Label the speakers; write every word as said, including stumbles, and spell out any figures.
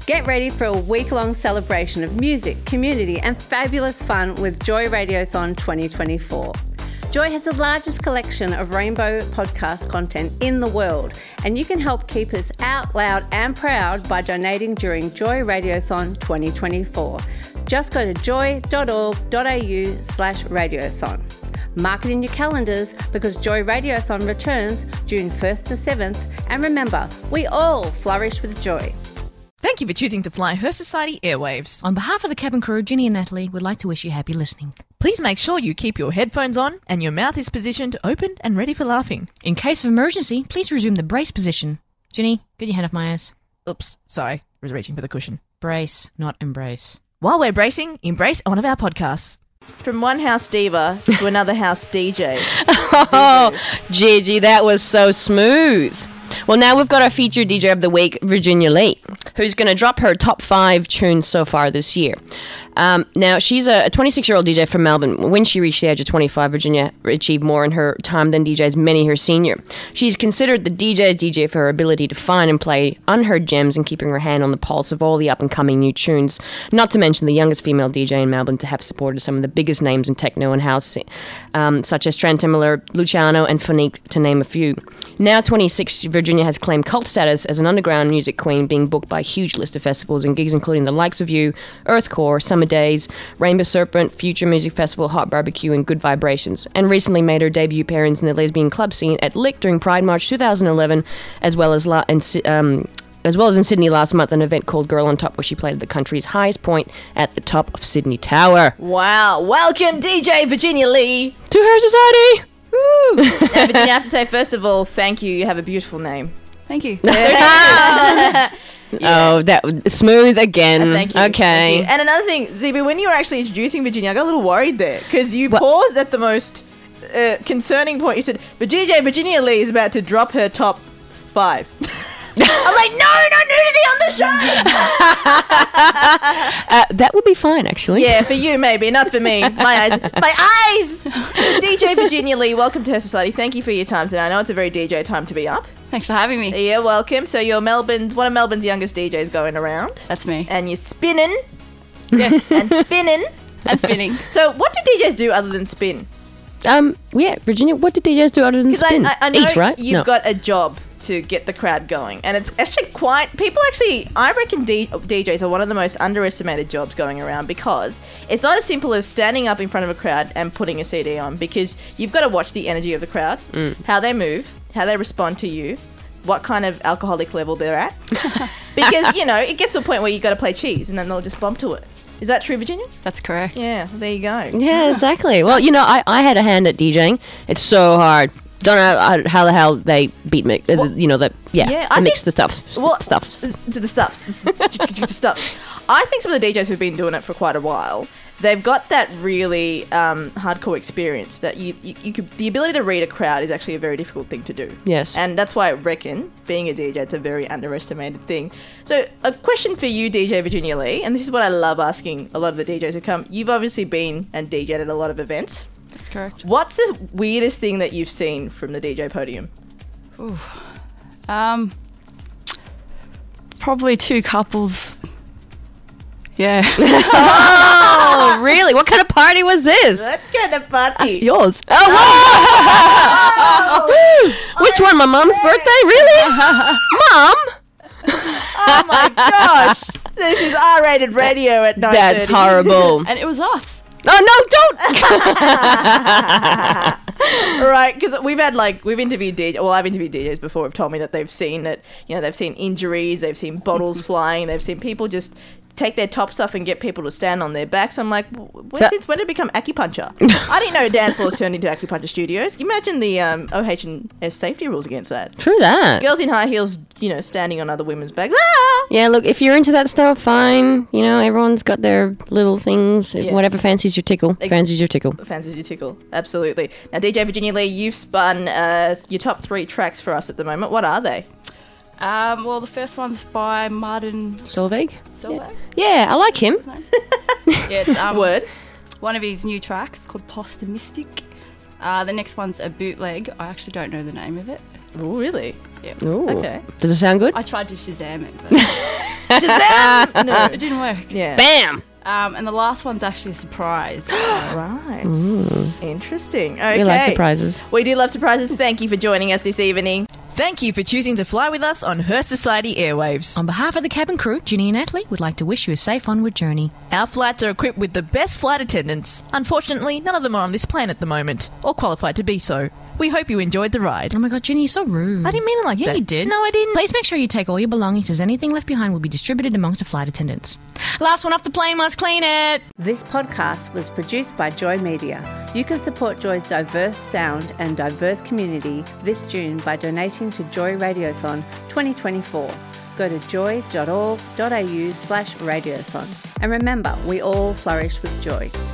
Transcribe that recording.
Speaker 1: Get ready for a week-long celebration of music, community and fabulous fun with Joy Radiothon twenty twenty-four. Joy has the largest collection of rainbow podcast content in the world, and you can help keep us out loud and proud by donating during Joy Radiothon twenty twenty-four. Just go to joy.org.au slash radiothon. Mark it in your calendars because Joy Radiothon returns June first to seventh, and remember, we all flourish with joy.
Speaker 2: Thank you for choosing to fly Her Society Airwaves.
Speaker 3: On behalf of the cabin crew, Ginny and Natalie would like to wish you happy listening.
Speaker 2: Please make sure you keep your headphones on and your mouth is positioned open and ready for laughing.
Speaker 3: In case of emergency, please resume the brace position. Ginny, get your hand off my ass.
Speaker 2: Oops, sorry, I was reaching for the cushion.
Speaker 3: Brace, not embrace.
Speaker 2: While we're bracing, embrace one of our podcasts.
Speaker 4: From one house diva to another house D J.
Speaker 5: Oh, Gigi, that was so smooth. Well, now we've got our featured D J of the week, Virginia Lee, who's going to drop her top five tunes so far this year. Um, now, she's a twenty-six-year-old D J from Melbourne. When she reached the age of twenty-five, Virginia achieved more in her time than D Js many her senior. She's considered the D J's D J for her ability to find and play unheard gems and keeping her hand on the pulse of all the up-and-coming new tunes, not to mention the youngest female D J in Melbourne to have supported some of the biggest names in techno and house, um, such as Trent Timmerler, Luciano, and Fonique, to name a few. Now twenty-six, Virginia has claimed cult status as an underground music queen, being booked by a huge list of festivals and gigs including the likes of You, Earthcore, Summer Days, Rainbow Serpent, Future Music Festival, Hot Barbecue, and Good Vibrations, and recently made her debut appearance in the lesbian club scene at Lick during Pride March twenty eleven, as well as la- and, um, as well as in Sydney last month, an event called Girl on Top, where she played at the country's highest point at the top of Sydney Tower.
Speaker 4: Wow. Welcome, D J Virginia Lee.
Speaker 5: To Her Society!
Speaker 4: Woo! Now, Virginia, I have to say, first of all, thank you. You have a beautiful name.
Speaker 6: Thank you.
Speaker 4: Yeah.
Speaker 5: Oh, that smooth again.
Speaker 4: Uh, thank you.
Speaker 5: Okay.
Speaker 4: Thank you. And another thing, Zeba, when you were actually introducing Virginia, I got a little worried there because you
Speaker 5: What?
Speaker 4: paused at the most uh, concerning point. You said, but D J Virginia Lee is about to drop her top five. I'm like, no, no nudity on the show.
Speaker 5: uh, that would be fine, actually.
Speaker 4: Yeah, for you maybe, not for me. My eyes. My eyes! So D J Virginia Lee, welcome to Her Society. Thank you for your time today. I know it's a very D J time to be up.
Speaker 6: Thanks for having me.
Speaker 4: Yeah, welcome. So you're Melbourne's, one of Melbourne's youngest D Js going around.
Speaker 6: That's me.
Speaker 4: And you're spinning.
Speaker 6: Yes.
Speaker 4: And spinning.
Speaker 6: And spinning.
Speaker 4: So what do D Js do other than spin?
Speaker 5: Um, yeah, Virginia, what did D Js do other than
Speaker 4: Because
Speaker 5: spin?
Speaker 4: I, I know
Speaker 5: Eat, right?
Speaker 4: you've
Speaker 5: No.
Speaker 4: got a job to get the crowd going. And it's actually quite... People actually... I reckon D, DJs are one of the most underestimated jobs going around because it's not as simple as standing up in front of a crowd and putting a C D on, because you've got to watch the energy of the crowd,
Speaker 5: Mm.
Speaker 4: how they move, how they respond to you, what kind of alcoholic level they're at. Because, you know, it gets to a point where you've got to play cheese and then they'll just bump to it. Is that true, Virginia?
Speaker 6: That's correct.
Speaker 4: Yeah, there you go.
Speaker 5: Yeah, exactly. Well, you know, I, I had a hand at DJing. It's so hard. Don't know how, how the hell they beat me. Uh, you know, the, yeah,
Speaker 4: Yeah,
Speaker 5: the
Speaker 4: I
Speaker 5: mix
Speaker 4: think-
Speaker 5: the stuff.
Speaker 4: Well,
Speaker 5: stuffs.
Speaker 4: To the stuffs. The stuffs. I think some of the D Js who've been doing it for quite a while, they've got that really um, hardcore experience that you, you, you could, the ability to read a crowd is actually a very difficult thing to do.
Speaker 5: Yes.
Speaker 4: And that's why I reckon being a D J, it's a very underestimated thing. So a question for you, D J Virginia Lee, and this is what I love asking a lot of the D Js who come. You've obviously been and D J'd at a lot of events.
Speaker 6: That's correct.
Speaker 4: What's the weirdest thing that you've seen from the D J podium?
Speaker 6: Ooh. Um, probably two couples. Yeah.
Speaker 5: Oh, really? What kind of party was this?
Speaker 4: What kind of party?
Speaker 6: Yours.
Speaker 5: Oh, whoa! Which one? My mom's birthday? Really? Mom?
Speaker 4: Oh my gosh. This is R-rated radio at nine thirty.
Speaker 5: That's horrible.
Speaker 6: And it was us.
Speaker 5: Oh, no, don't!
Speaker 4: Right, because we've had like, we've interviewed D Js, well, I've interviewed D Js before who've told me that they've seen that, you know, they've seen injuries, they've seen bottles flying, they've seen people just take their tops off and get people to stand on their backs. I'm like, when,
Speaker 5: That-
Speaker 4: since when did it become acupuncture? I didn't know dance floors turned into acupuncture studios. Can you imagine the um, O H and S safety rules against that?
Speaker 5: True that.
Speaker 4: Girls in high heels, you know, standing on other women's backs. Ah!
Speaker 5: Yeah, look, if you're into that stuff, fine. You know, everyone's got their little things.
Speaker 4: Yeah.
Speaker 5: Whatever fancies your tickle.
Speaker 4: Ex-
Speaker 5: Fancies your tickle.
Speaker 4: Fancies you tickle. Absolutely. Now, D J Virginia Lee, you've spun uh, your top three tracks for us at the moment. What are they?
Speaker 6: Um, well, the first one's by Martin
Speaker 5: Solveig?
Speaker 6: Solveig.
Speaker 5: Yeah, I like him.
Speaker 6: Yeah, it's um,
Speaker 4: Word.
Speaker 6: one of his new tracks called Postomistic. Uh, the next one's a bootleg. I actually don't know the name of it.
Speaker 4: Oh, really?
Speaker 6: Yeah.
Speaker 5: Ooh.
Speaker 4: Okay.
Speaker 5: Does it sound good?
Speaker 6: I tried to Shazam it, but
Speaker 4: Shazam! No.
Speaker 6: It didn't work.
Speaker 4: Yeah.
Speaker 5: Bam!
Speaker 6: Um, and the last one's actually a surprise.
Speaker 4: Right. Interesting. Okay.
Speaker 5: We like surprises.
Speaker 4: We do love surprises. Thank you for joining us this evening.
Speaker 2: Thank you for choosing to fly with us on Her Society Airwaves.
Speaker 3: On behalf of the cabin crew, Ginny and Natalie would like to wish you a safe onward journey.
Speaker 2: Our flights are equipped with the best flight attendants. Unfortunately, none of them are on this plane at the moment, or qualified to be so. We hope you enjoyed the ride.
Speaker 3: Oh my god, Ginny, you're so rude.
Speaker 2: I didn't mean it like
Speaker 3: yeah,
Speaker 2: that.
Speaker 3: you did.
Speaker 2: No, I didn't.
Speaker 3: Please make sure you take all your belongings, as anything left behind will be distributed amongst the flight attendants. Last one off the plane must clean it.
Speaker 1: This podcast was produced by Joy Media. You can support Joy's diverse sound and diverse community this June by donating to Joy Radiothon twenty twenty-four. Go to joy dot org dot a u slash radiothon. And remember, we all flourish with joy.